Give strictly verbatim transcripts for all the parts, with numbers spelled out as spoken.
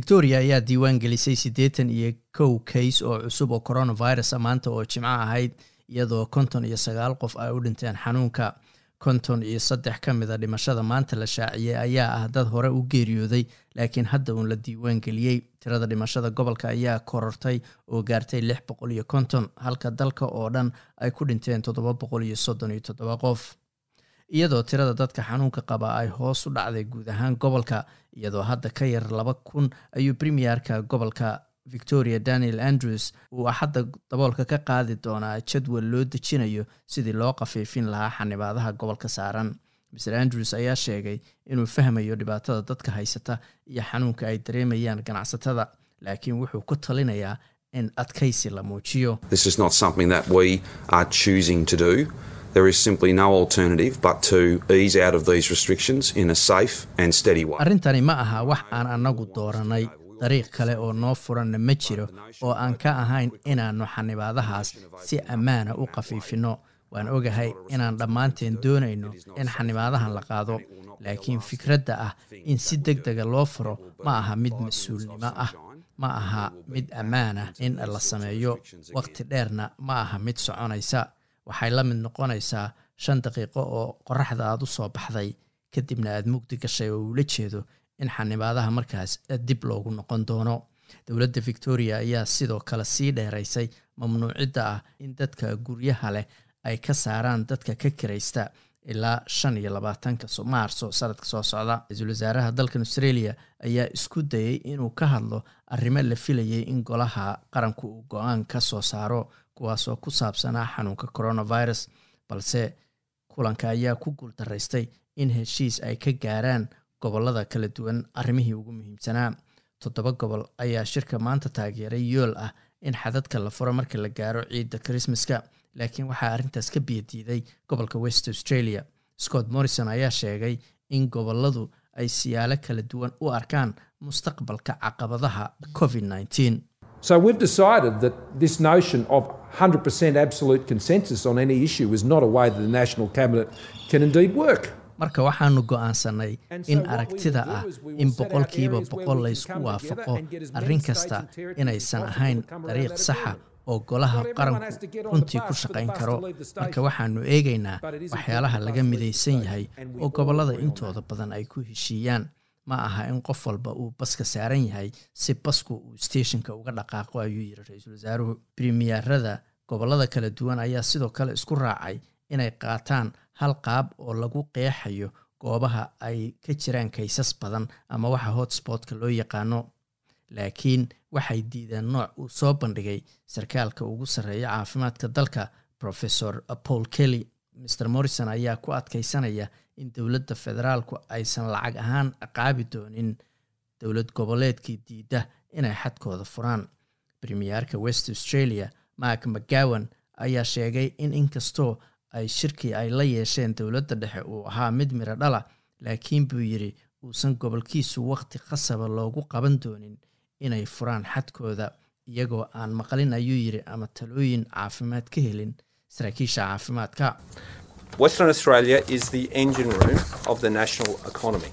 Victoria ayaa diiwaan gelisay siddeetan iyo kow case oo cusub oo coronavirus maanta oo Jimco ahayd iyadoo konton iyo sagaal qof ay u dhinteen xanuunka. konton iyo saddex ka mid ah dhimashada maanta la shaaciyay ayaa ah dad hore u geeriyooday laakiin hadda uun la diiwaan geliyay. Tirada dhimashada gobolka ayaa korortay oo gaartay lix boqol iyo konton halka dalka oo dhan ay ku dhinteen toddoba boqol iyo soddon iyo toddoba qof. iyadoo tirada dadka xanuunka qaba ay hoos u dhacday guud ahaan gobolka iyadoo hadda ka yar laba kun ayuu premierka gobolka Victoria Daniel Andrews uu hadda daboolka ka qaadi doonaa jadwal loo dejinayo sidii loo qafiifin lahaa xanibaadaha gobolka saaran. mister Andrews ayaa sheegay inuu fahmayo dhibaatada dadka haysata iyo xanuunka ay dareemayaan ganacsatada laakiin wuxuu ku talinayaa in adkaysi la muujiyo. This is not something that we are choosing to do. There is simply no alternative but to ease out of these restrictions in a safe and steady way. Arrintani ma aha wax aan anagu dooranay. dariiq kale oo noo furan ma jiro oo aan ka ahayn inaanu xanibaadahaas si ammaan ah u qafiifino. waan ogahay inaan dhammaanteen doonayno in xanibaadahan la qaado laakiin fikradda ah in si degdeg ah loo furo ma aha mid mas'uulnimo ah ma aha mid ammaan ah in la sameeyo waqti dheerna ma aha mid soconaysa. waxay la mid noqonaysaa shan daqiiqo oo qorraxda aad u soo baxday kadibna aad mugdi gashay oo ula jeedo in xanibaadaha markaas dib loogu noqon doono. dowladda Victoria ayaa sidoo kale sii dheeraysay mamnuucidda ah in dadka guryaha leh ay ka saaraan dadka ka kiraysta ilaa shan iyo labaatanka Maarso sanadka soo socda. Ra'iisul wasaaraha dalka Australia ayaa isku dayay inuu ka hadlo arrimo la filayay in golaha qaranku uu go'aan ka soo saaro kuwaas oo ku saabsanaa xanuunka coronavirus balse kulanka ayaa ku guuldareystay in heshiis ay ka gaaraan gobolada kala duwan arrimihii ugu muhiimsanaa. toddoba gobol ayaa shirka maanta taageeray yool ah in xadadka la furo marka la gaaro ciidda Christmaska laakiin waxaa arrintaas ka biyadiiday gobolka West Australia. Scott Morrison ayaa sheegay in goboladu ay siyaalo kala duwan u arkaan mustaqbalka caqabadaha covid nineteen. So we've decided that this notion of one hundred percent absolute consensus on any issue is not a way that the National Cabinet can indeed work. marka waxaanu go'aansanay in aragtida ah in boqolkiiba boqol la isku waafaqo arrin kasta inaysan ahayn dariiq saxa oo golaha qaranku runtii ku shaqayn karo. marka waxaanu eegaynaa waxyaalaha laga midaysan yahay oo gobolada intooda badan ay ku heshiiyaan. ma aha in qof walba uu baska saaran yahay si basku uu stationka uga dhaqaaqo ayuu yiri ra'iisul wasaaruhu. premierada gobolada kala duwan ayaa sidoo kale isku raacay inay qaataan hal qaab oo lagu qeexayo goobaha ay ka jiraan kaysas badan ama waxa hotspotka loo yaqaano laakiin waxay diideen nooc uu soo bandhigay sarkaalka ugu sarreeya caafimaadka dalka Professor Paul Kelly. mister Morrison ayaa ku adkaysanaya in dowladda federaalku aysan lacag ahaan ciqaabi doonin dowlad goboleedkii diida inay xadkooda furaan. premierka West Australia Mark McGowan ayaa sheegay in inkastoo ay shirkii ay la yeesheen dowladda dhexe uu ahaa mid miro dhala laakiin buu yiri uusan gobolkiisu waqti khasaba loogu qaban doonin inay furaan xadkooda iyagoo aan maqlin ayuu yiri ama talooyin caafimaad ka helin saraakiisha caafimaadka. Western Australia is the engine room of the national economy.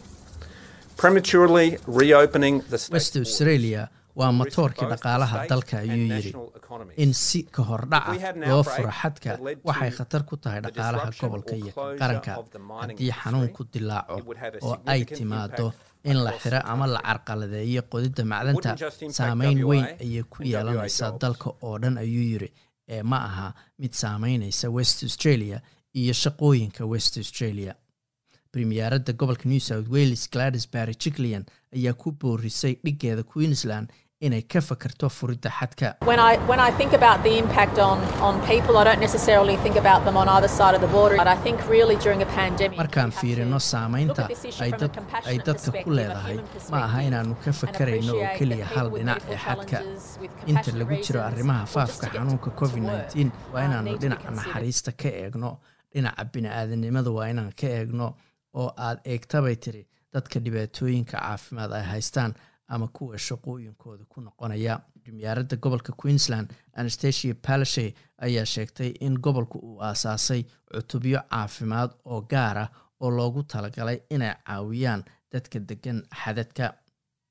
Prematurely reopening the state West Australia waa matoorka dhaqaalaha dalka ayuu yiri in si ka hor dhaca loo furo xadka waxay khatar ku tahay dhaqaalaha gobolka iyo qaranka haddii xanuun ku dilaaco oo ay timaado in la xiro ama la carqaladeeyo qodida macdanta saameyn weyn ayay ku yeelanaysaa dalka oo dhan ayuu yiri ee ma aha mid saameynaysa West Australia iyo shaqooyinka West Australia. premierada gobolka New South Wales Gladys Berejiklian ayaa ku boorisay dhigeeda Queensland inay ka fakarto furidda xadka. When I when I think about the impact on on people, I don't necessarily think about them on either side of the border. But I think really during a pandemic, markaan fiirino saameynta ay dad ay dadka ku leedahay ma aha inaanu ka fakarayno oo kaliya hal dhinac ee xadka. inta lagu jiro arrimaha faafka xanuunka covid nineteen waa inaanu dhinaca naxariista ka eegno dhinaca bini'aadanimada waa inaan ka eegno oo aad eegtabay tiri dadka dhibaatooyinka caafimaad ay haystaan ama kuwa shaqooyinkooda ku noqonaya. premierada gobolka Queensland Anastasia Palaszczuk ayaa sheegtay in gobolku uu aasaasay cutubyo caafimaad oo gaar ah oo loogu talagalay inay caawiyaan dadka degan xadadka.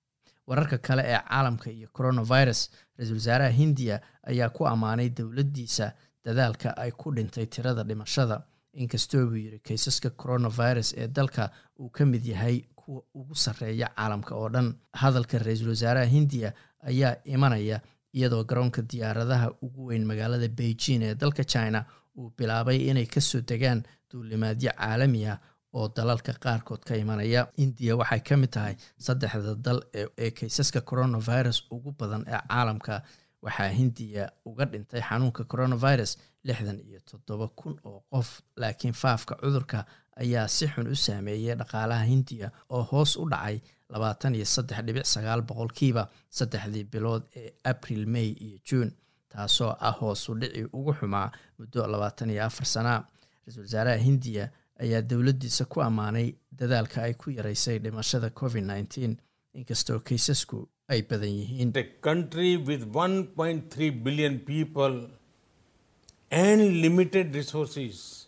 wararka kale ee caalamka iyo coronavirus, ra-iisul wasaaraha Hindiya ayaa ku ammaanay dowladdiisa dadaalka ay ku dhintay tirada dhimashada, inkastoo uu yiri kaysaska coronavirus ee dalka uu ka mid yahay kuwa ugu sarreeya caalamka oo dhan. Hadalka ra-iisul wasaaraha Hindiya ayaa imanaya iyadoo garoonka diyaaradaha ugu weyn magaalada Beijing ee dalka China uu bilaabay inay kasoo degaan duulimaadyo caalami ah oo dalalka qaarkood ka imanaya. Hindiya waxay ka mid tahay saddexda dal ee kaysaska coronavirus ugu badan ee caalamka. Waxaa Hindiya uga dhintay xanuunka coronavirus lixdan iyo toddoba kun oo qof, laakiin faafka cudurka ayaa si xun u saameeyay dhaqaalaha Hindiya oo hoos u dhacay labaatan iyo saddex dhibic sagaal boqolkiiba saddexdii bilood ee April, May iyo June, taasoo ah hoos u dhici ugu xumaa muddo labaatan iyo afar sana. Ra-iisul wasaaraha Hindiya ayaa dowladdiisa ku ammaanay dadaalka ay ku yaraysay dhimashada covid nineteen, inkastoo kaysasku ay badan yihiin. A country with one point three billion people and limited resources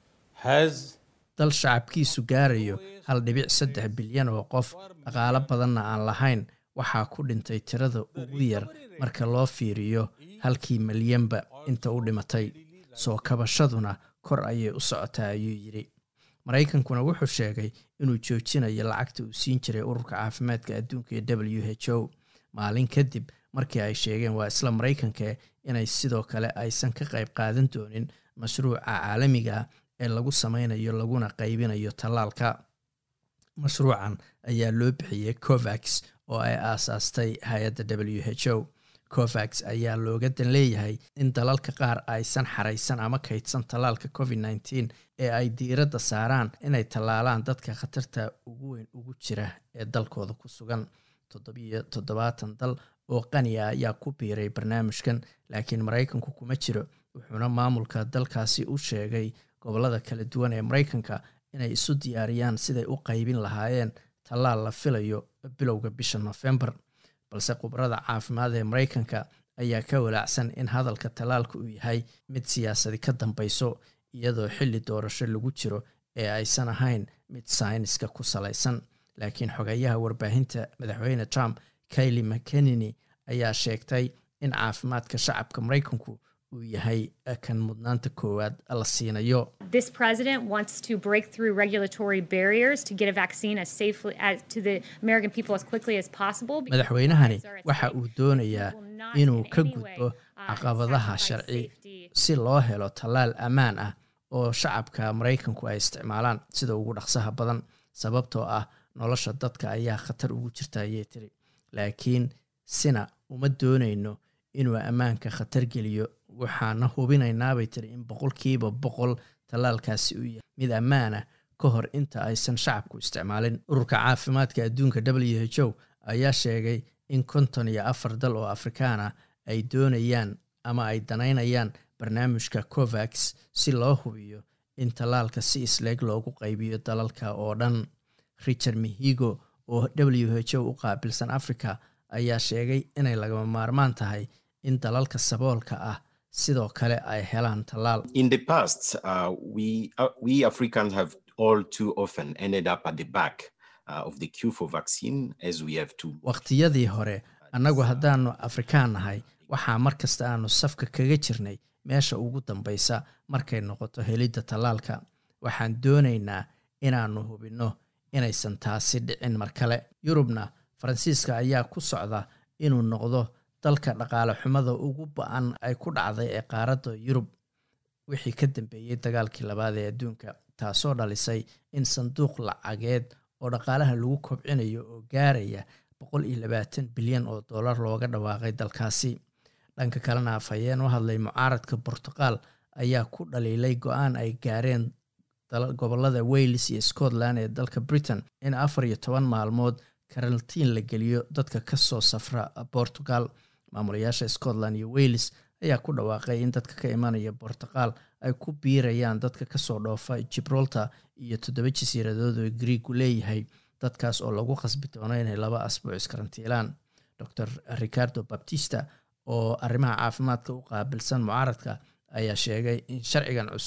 has dal shacabkiisu gaarayo hal dhibic saddex bilyan oo qof, dhaqaalo badanna aan lahayn, waxaa ku dhintay tirada ugu yar marka loo fiiriyo halkii milyanba inta u dhimatay. Soo kabashaduna kor ayay u socotaa, ayuu yidhi. Maraykankuna wuxuu sheegay inuu joojinayo lacagta uu siin jiray ururka caafimaadka adduunka ee W H O maalin kadib markii ay sheegeen waa isla Maraykanka inay sidoo kale aysan ka qayb qaadan doonin mashruuca caalamiga ee lagu sameynayo laguna qaybinayo tallaalka. Mashruucan ayaa loo bixiyey COVAX oo ay aasaastay hay'adda W H O. COVAX ayaa looga dan leeyahay in dalalka qaar aysan xaraysan ama kaydsan tallaalka covid nineteen ee ay diiradda saaraan inay tallaalaan dadka khatarta ugu weyn ugu jira ee dalkooda ku sugan. toddobiyo toddobaatan dal oo qani ah ayaa ku biiray barnaamijkan, laakiin Maraykanku kuma jiro, wuxuuna maamulka dalkaasi u sheegay gobollada kala duwan ee Maraykanka inay isu diyaariyaan siday u qaybin lahaayeen tallaal la filayo bilowga bisha November. Balse khubarada caafimaad ee Maraykanka ayaa ka walaacsan in hadalka tallaalka uu yahay mid siyaasadi ka dambayso, iyadoo xilli doorasho lagu jiro ee aysan ahayn mid sayniska ku salaysan. Laakiin xogayaha warbaahinta madaxweyne Trump, Kayleigh McEnany, ayaa sheegtay in caafimaadka shacabka Maraykanku uu yahay kan mudnaanta koowaad la siinayo. This president wants to break through regulatory barriers to get a vaccine as safely as to the American people as quickly as possible. Madaxweynahani waxa uu doonayaa inuu ka gudbo caqabadaha sharci si loo helo tallaal ammaan ah oo shacabka Maraykanku ay isticmaalaan sida ugu dhaqsaha badan, sababtoo ah nolosha dadka ayaa khatar ugu jirta, ayay tiri. Laakiin sina uma doonayno inuu ammaanka khatar geliyo, waxaana hubinaynaa bay tiri in boqolkiiba boqol tallaalkaasi uu yahay mid ammaan ah ka hor inta aysan shacabku isticmaalin. Ururka caafimaadka adduunka W H O ayaa sheegay in konton iyo afar dal oo Afrikaan ah ay doonayaan ama ay danaynayaan barnaamijka COVAX si loo hubiyo in tallaalka si isleeg loogu qaybiyo dalalka oo dhan. Richard Mihigo oo W H O u qaabilsan Afrika ayaa sheegay inay lagama maarmaan tahay in dalalka saboolka ah sidoo kale ay helaan tallaal. In the past, uh, we uh, we Africans have all too often ended up at the back uh, of the queue for vaccine as we have to. Waqtiyadii hore annagu haddaanu Afrikaan nahay waxaa markasta aanu safka kaga jirnay meesha ugu dambaysa markay noqoto helidda tallaalka. Waxaan doonaynaa inaanu hubinno inaysan taasi dhicin mar kale. Yurubna Faransiiska ayaa ku socda inuu noqdo dalka dhaqaale xumada ugu ba'an ay ku dhacday ee qaaradda Yurub wixii ka dambeeyay dagaalkii labaad ee adduunka, taasoo dhalisay in sanduuq lacageed oo dhaqaalaha lagu kobcinayo oo gaaraya boqol iyo labaatan bilyan oo dollar looga dhawaaqay dalkaasi. Dhanka kalena afhayeen u hadlay mucaaradka Portugal ayaa ku dhaliilay go'aan ay gaareen gobollada Wales iyo Scotland ee dalka Britain in afar iyo toban maalmood karantiin la geliyo dadka ka soo safra Portugal. Maamulayaasha Scotland iyo Wales ayaa ku dhawaaqay in dadka ka imanaya Portugal ay ku biirayaan dadka ka soo dhoofa Gibraltar iyo toddoba jasiiradood oo Greek leeyahay, dadkaas oo lagu qasbi doono inay laba asbuuc iskarantiilaan. Doctor Ricardo Baptista oo arrimaha caafimaadka u qaabilsan mucaaradka ayaa sheegay in sharcigan cusub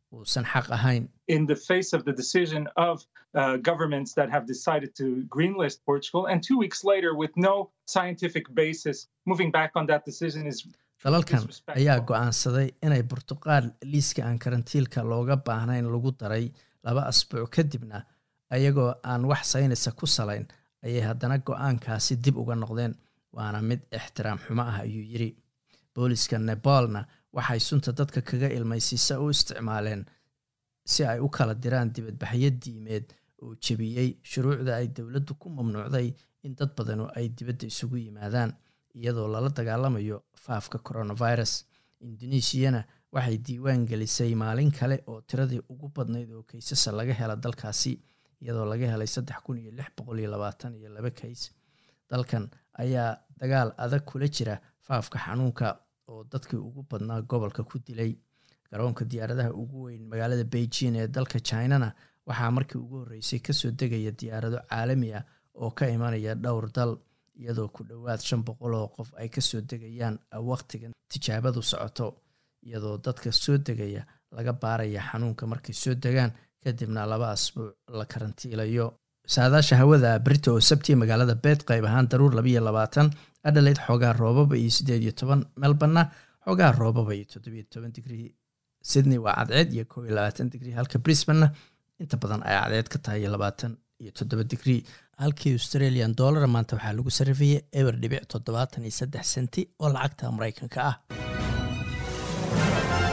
uusan xaq ahayn. In the face of the decision of uh, governments that have decided to greenlist Portugal, and two weeks later, with no scientific basis, moving back on that decision is dalalkan ayaa go'aansaday inay Portugal liiska aan karantiilka looga baahnayn lagu daray laba asbuuc kadibna ayagoo aan wax saynaysa ku salayn ayay haddana go'aankaasi dib uga noqdeen. waana mid ixtiraam xumo ah ayuu yiri. booliska Nepalna waxay sunta dadka kaga ilmaysiisa u isticmaaleen si ay u kala diraan dibadbaxyo diimeed oo jebiyey shuruucda ay dawladdu ku mamnuucday in dad badan ay dibadda isugu yimaadaan iyadoo lala dagaalamayo faafka coronavirus. Indonesia waxay diiwaan gelisay maalin kale oo tiradii ugu badnayd oo kaysas laga hela dalkaasi iyadoo laga helay saddex kun iyo lix boqol iyo labaatan iyo laba kays. dalkan ayaa dagaal adag kula jira faafka xanuunka oo dadkii ugu badnaa gobolka ku dilay. garoonka diyaaradaha ugu weyn magaalada Beijing ee dalka China waxaa markii ugu horeysay ka soo degaya diyaarado caalami ah oo ka imanaya dhowr dal iyadoo ku dhawaad shan boqol oo qof ay ka soo degayaan waqtigan tijaabadu socoto iyadoo dadka soo degaya laga baaraya xanuunka markay soo degaan kadibna laba asbuuc la karantiilayo. saadaasha hawada Brito oo Sabti magaalada Perth qayb ahaan daruur laba iyo labaatan, Adelaide xogaa roobaba iyo siddeed iyo toban, Melbourne xogaa roobaba iyo toddoba iyo toban digrii, Sydney waa cadceed iyo kow iyo labaatan digrii, halka Brisbane inta badan ay cadceed ka tahay labaatan iyo toddoba digrii. halkii Australian dollar maanta waxaa lagu sarrifayay eber dhibic toddobaatan iyo saddex senti oo lacagta Mareykanka ah.